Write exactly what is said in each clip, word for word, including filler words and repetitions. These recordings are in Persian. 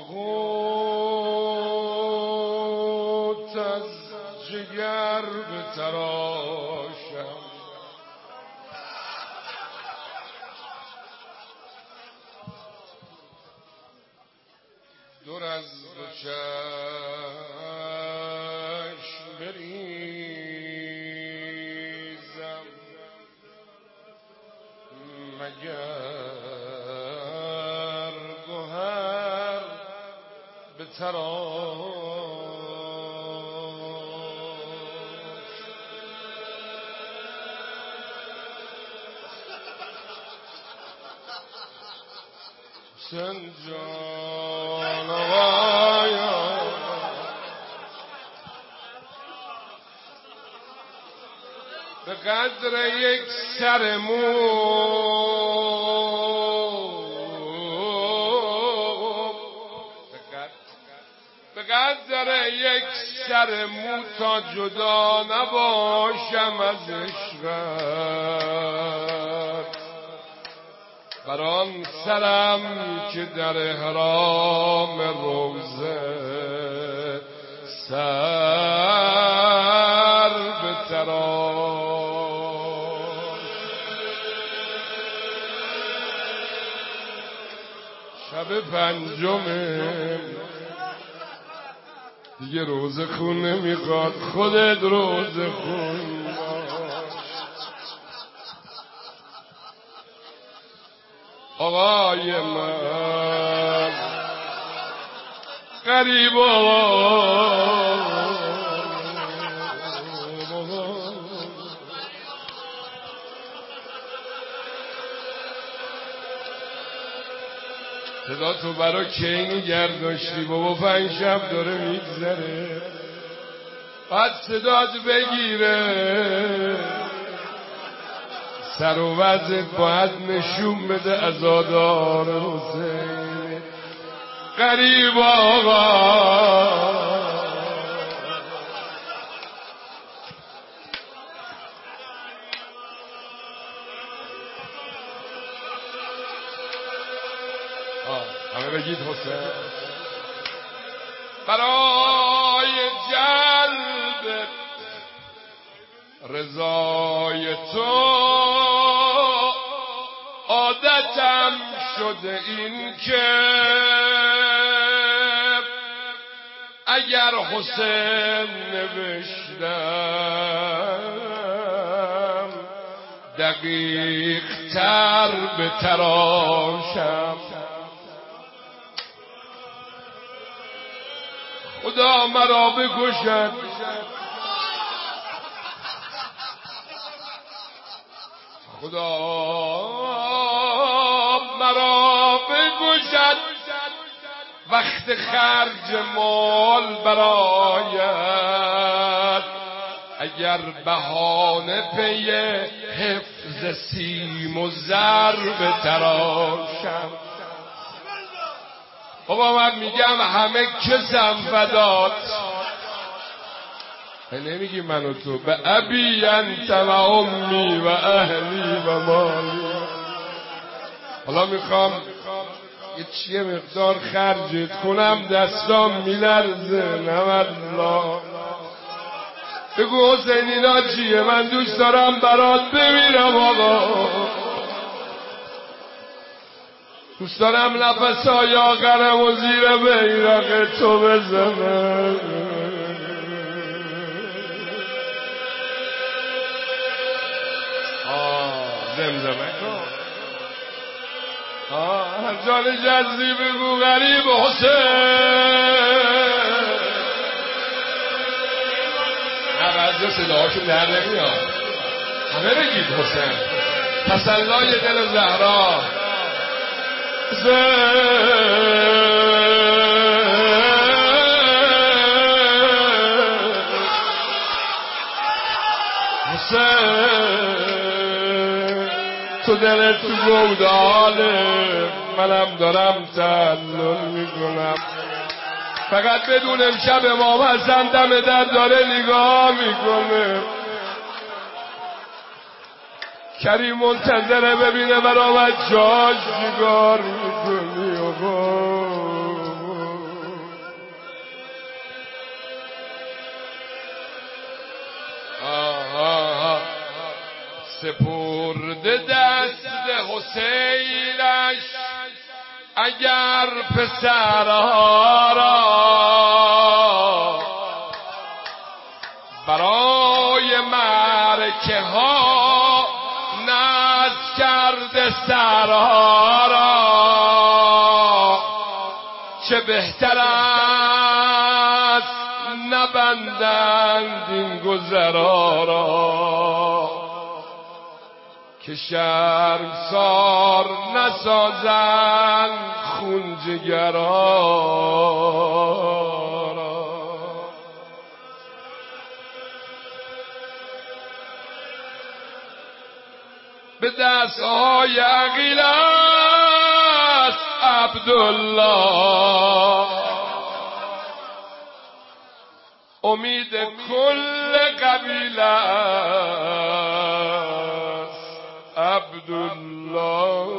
خود از جگر بتراشم دور از دو چشم بریزم مگر گوهر بتراش حسین جان آقایا به قدر یک سر مو به قدر یک سر مو تا جدا نباشم از عشقت بر آن سرم که در احرام روضه سر بتراش شب پنجمه دیگه روزه خون نمیخواد خودت روزه خون آقای من غریب صدا تو برا کی نگرد داشتی بابا پنج شب داره میگذره بعد صدات بگیره سر و وضعت باید نشون بده عزادار حسین غریب آقا همه بگید حسین برای جلب رضای تو عادتم شده این که اگر حسین نوشتم دقیق تر به تراشم خدا مرا بکشد خدا مرا بکشد وقت خرج مال برایت اگر بهانه پی حفظ سیم و زر بتراشم بابا من میگم همه کسم فدات نمیگی من و تو به ابی انت و امی و اهلی و مالی حالا میخوام یه چیه مقدار خرجت کنم دستام میلرزه نمالله بگو حسین اینا چیه من دوست دارم برات بمیرم آقا دوست دارم نفسای آخرم و زیر بیرق تو بزنم زمزمه کن هر جان جزی بگو غریب حسین نبرده صداهاشون در نمیاد همه بگید حسین تسلای دل زهرا حسین تو دلت تو گوداله منم دارم تعلل میکنم فقط بدون امشب امام حسن دم در داره نگاه میکنه کریم منتظره ببینه برای جاش جیگار میکنی سپرده دست حسینش اگر پسرها را برای معرکه ها نذر کرده سرها را، چه بهتر است نبندند این گذرا را، که شرمسار نسازند خون جگرها را. به دستهای عقیل است عبدالله، امید کل قبیله است عبدالله.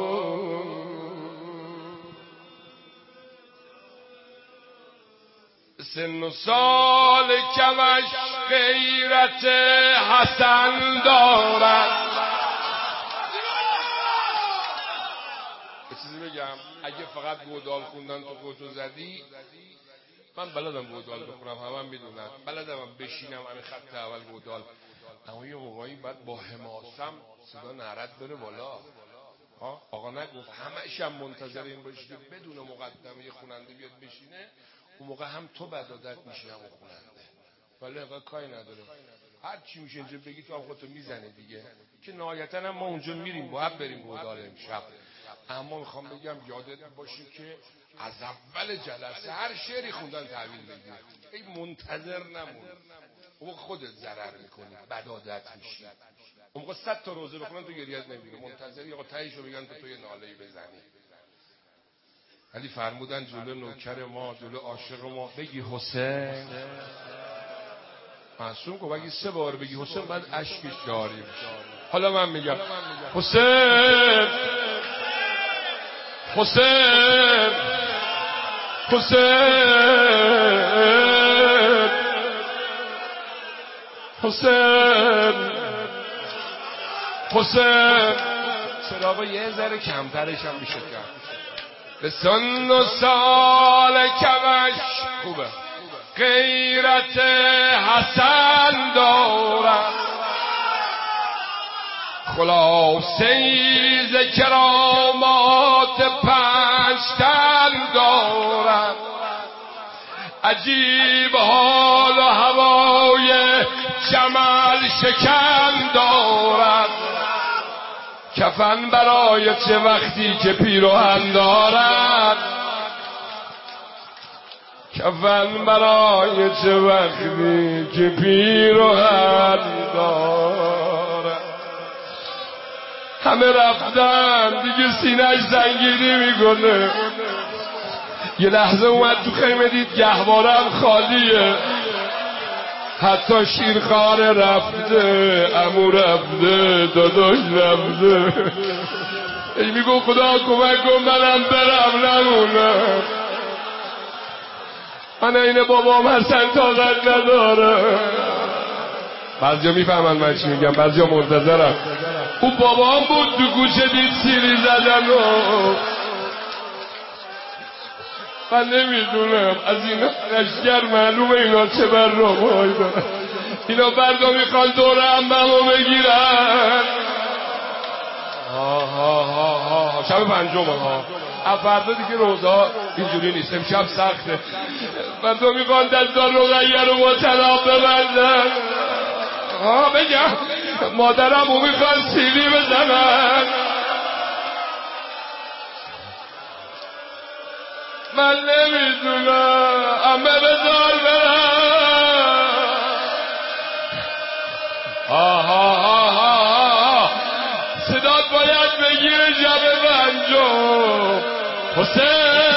سن و سال کمش غیرت حسن دارد. چیزی بگم، اگه فقط گودال خوندن تو خودتو زدی، من بلدم گودال بخونم، همه هم میدونن بلدم هم بشینم همین خط اول گودال، اما یه موقعی باید با حماسم صدا نرد بره بالا. ها آقا نگفت همه‌ش هم منتظر این باشی که بدون مقدمه خواننده بیاد بشینه، اون موقع هم تو بدادت میشی هم خواننده، ولی آقا کاری نداره، هر چی میشه اینجا بگی تو هم خودتو میزنی دیگه، که نهایتا هم ما اونجا میریم باید بریم گودال امشب. اما میخوام بگم یادت باشه که از اول جلسه هر شعری خوندن تحویل بگیر، ای منتظر نمون، اون خودت ضرر میکنی، بدادت میشی. اون موقع صد تا روزه بخونن تو گریت نمیگیره، منتظری آقا تهیشو بگن تو تو یه ناله‌ای بزنی. ولی فرمودن جلو نوکر ما، جلو عاشق ما بگی حسین، معصوم کو بگی سه بار بگی حسین بعد اشکش جاری میشه. حالا من میگم حسین حسین حسین حسین حسین. چراغ یه ذره کمترش هم میشه کرد. به سن و سال کمش خوبه غیرت حسن دارد، خلاصه ز کرامات پنجتن دارد، عجیب حال و هوای جمل شکن دارد، کفن برای چه وقتی که پیراهن دارد، کفن برای چه وقتی که پیراهن دارد. همه رفتن دیگه سینه‌اش زنگیری میکنه، یه لحظه اومد تو خیمه دید گهوارم خالیه، حتی شیرخواره رفته، عمو رفته، داداش رفته، ای میگو خدا کمک کن منم برم نمونم، من این بابام حسن طاقت نداره. بعضیا میفهمن من چی میگم، بعضیا منتظرم. اون بابام بود تو کوچه دید سیلی زدن و من نمیدونم از اینا لشگر معلومه اینا چه برنامه‌ای دارن، اینا بردا میخوان دور عممو بگیرن. آه آه آه آه شب پنجم ها، فردا دیگه روزا اینجوری نیست، امشب سخته، فردا میخوان دستان رقیه رو با طلاق ببندن. ها بگم مادرم او میخوان سیلی بزنن، من نمیدونم امه بذار برم. آها آها آها صدات باید بگیره شب پنجم حسین.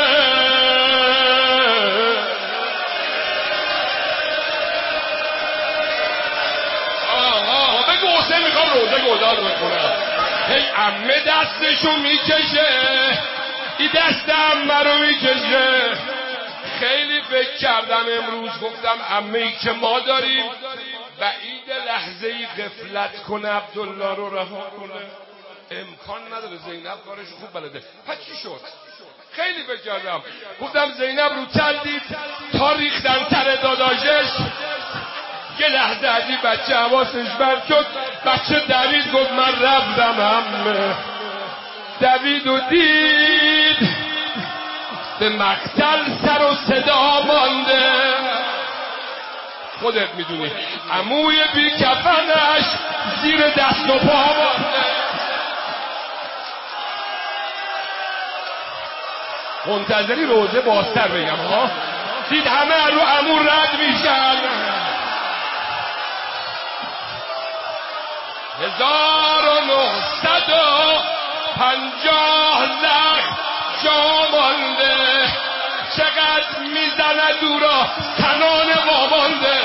آها بگو حسین میخوام روزه گودال بکنم. هی امه دستشو میکشه، این دست عمه رو میکشه. خیلی فکر کردم امروز، گفتم عمه ای که ما داریم و این یه لحظه ای غفلت کنه عبدالله رو رها کنه؟ امکان نداره. زینب کارش خوب بلده. پس چی شد؟ خیلی بکردم گفتم زینب رو تل دید تا ریختن تر داداشش. یه لحظه از این بچه حواسش برد شد. بچه دوید گفت من رفتم عمه. دوید و دید به مقتل سر و صدا مانده. خودت میدونی عموی بی کفنش زیر دست و پا مانده. منتظری روزه بازتر بگم ها. دید همه رو عمو رد میشن. هزار و نهصد و پنجاه لخ جا مانده. چقدر میزنه دورا تنان وامانده.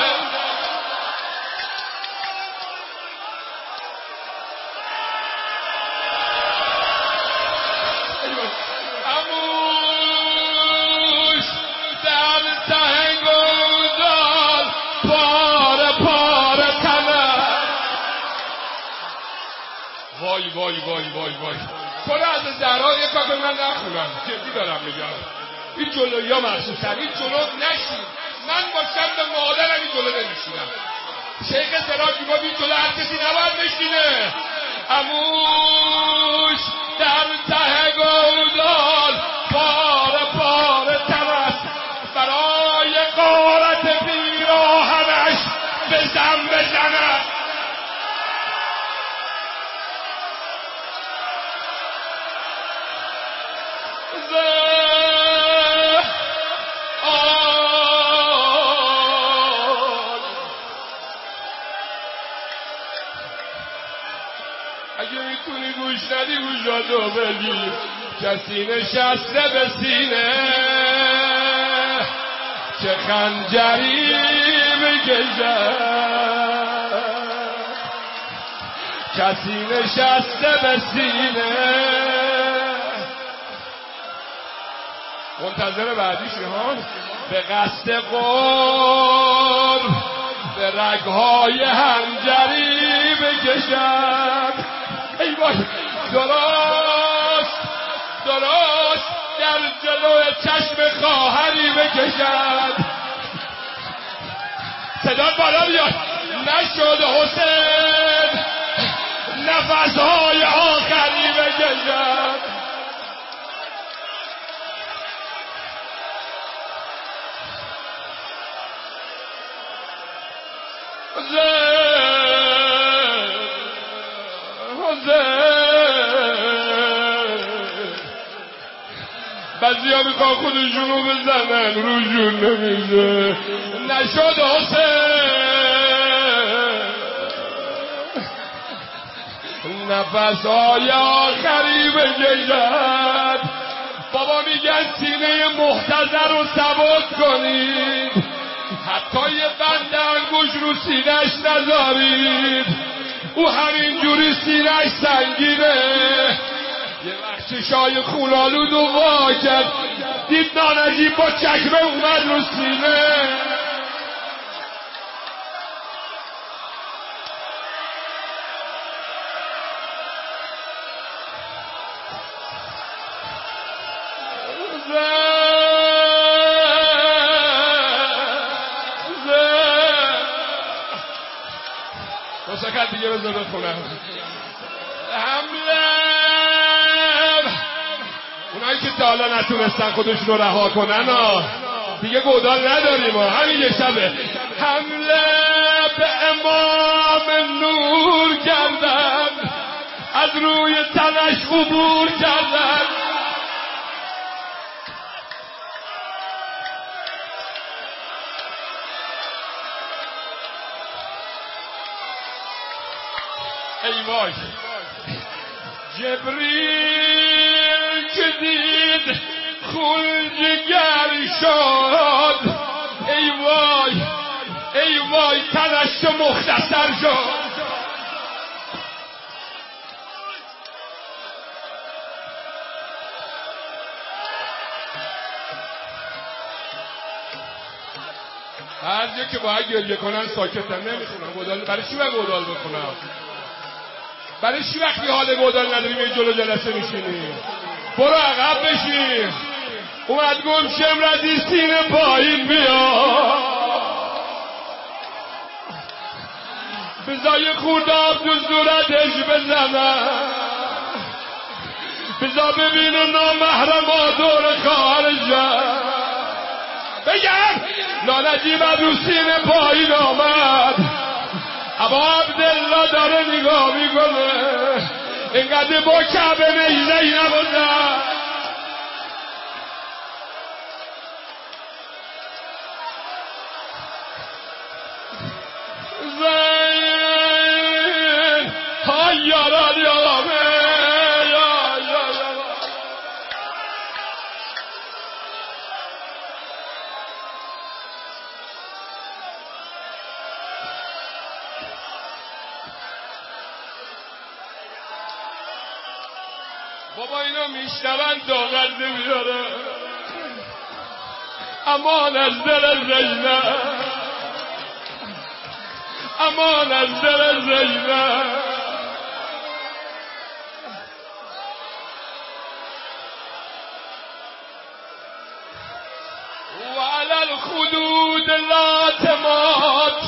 اموش در تهنگوزان پاره پاره تنه. وای وای وای وای وای. کنه از زهرا یک کار من نخونم. جدی دارم میگم. این جلوی ها مخصوصا این جلو نشین. من باشم به مادرم این جلو نمیشینم. شیخ سراج میگم این جلو هر کسی نباید نشینه. اموش در ته گودال پاره پاره ترس. برای غارت پیراهنش بزن بزند. اگه میتونی گوش ندی گوشاتو بگی. کسی نشسته به سینه چه خنجری بکشد. کسی نشسته به سینه. منتظر بعدیش ها. به قصد قرب به رگهای هنجری بکشد. ای وای. درست درست در جلو چشم خواهری بکشد. صدا بالا بیاد. نشد حسین نفسهای آخری بکشد. بعضی ها میخوان خودشونو بزنن روشون نمیشه. نشد حسین نفسهای آخری بکشد. بابا میگن سینه محتضر رو ثبات کنید. حتی یه بند انگوش رو سینهش نذارید. او همینجوری سینهش سنگینه. یه وقت چشای خونالود و وا کرد دید نانجیب با چکمه اومد رو سینه. دو سکت دیگه بذار بخونم. حمله اونایی که تا حالا نتونستن خودشون رو رها کنن ها دیگه گودال نداریم ها. همین یه شبه حمله به امام نور کردن. از روی تنش عبور کردن. ای وای. جبریل که دید خون جگر شد. ای وای ای وای تنش مختصر شد. هر جا که باید گریه کنن ساکتن، نمیخونم گودال. برای چی باید گودال بخونم؟ برای چی وقتی حال گودال نداریم یه جلو جلسه میشینی؟ برو عقب بشین. اومد گم شمردی سینه پایین بیا، بزای خورداب تو صورتش بزنم، بزا ببینه نامحرما دور خارجم، بگم نانجیب رو سینه پایین آمد. ابا عبدالله داره نگاه میکنه، اینقدر با کعبه نیزهی نبودن. زین های یاران یارامه یا یا یا بابا اینا میشنون طاقت نمیاره. امان از دل زینب، امان از دل زینب. و علی الخدود لا تمات.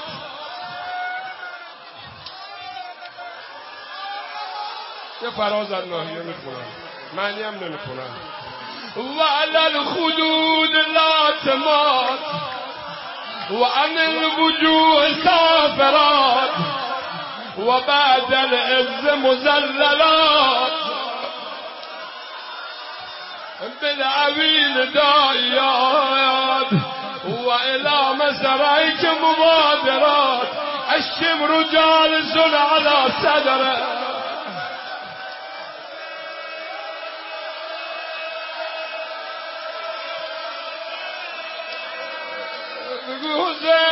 یه فراز از ناحیه میخونم، معنی هم نمیخونم. و علی الخدود لا تمات و عن الوجوه سافرات و بعد العز مزللات بالعویل دایات و الى مسرعک مبادرات. الشمر جالس على صدره. حسین